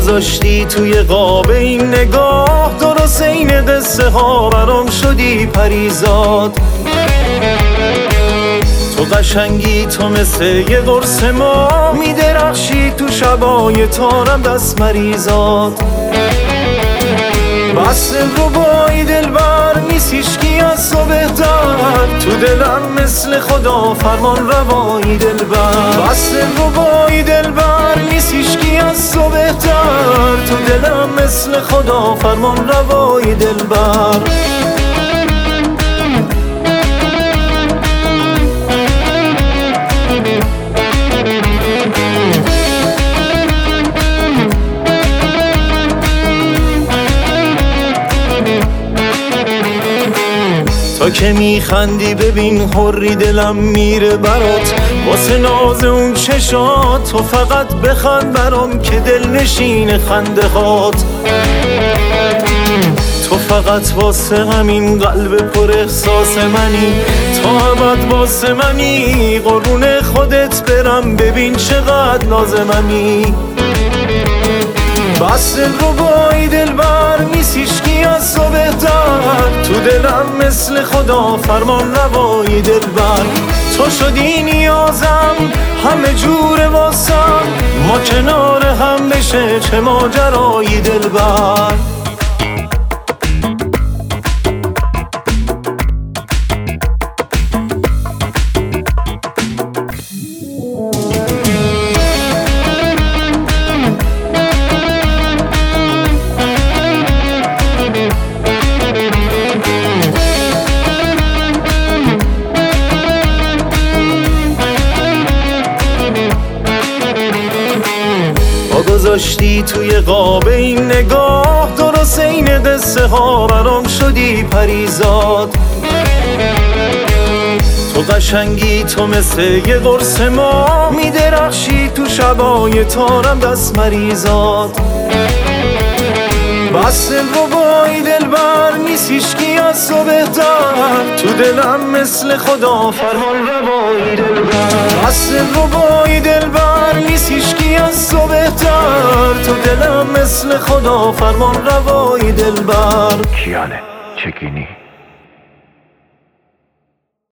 گذاشتی توی قاب این نگاه، درست این قصه ها برام شدی پریزاد. تو قشنگی تو مثل یه قرص ما، میدرخشی تو شبای تارم دست مریزاد. بس ربایی دلبر نیست هیچکی از تو بهتر، تو دلم مثل خدا فرمان روایی دلبر. بس ربایی دلبر نیست هیچکی از تو بهتر، تو دلم مثل خدا فرمان روایی دلبر. تا که میخندی ببین حری دلم میره برات، واسه ناز اون چشات تو فقط بخند برام که دل نشین خنده هات. تو فقط واسه همین قلب پر احساس منی، تا ابد واسه منی، قربون خودت برم ببین چقدر لازممی. بس ربایی دلبر نیست هیچکی از تو بهتر، تو دلم مثل خدا فرمان روایی دلبر. تو شدی نیازم همه جور واسم، ما کنار هم بشه چه ماجرایی دلبر. گذاشتی توی قاب این نگاه، درست این قصه ها برام شدی پریزاد. تو قشنگی تو مثل یه قرص ما، میدرخشی تو شبای تارم دست مریزاد. بس ربایی دلبر نیست هیچکی از تو بهتر، تو دلم مثل خدا فرمان روایی دلبر. بس ربایی دلبر نیست هیچکی از تو بهتر، تو دلم مثل خدا فرمان روایی دلبر. کیانه چکینی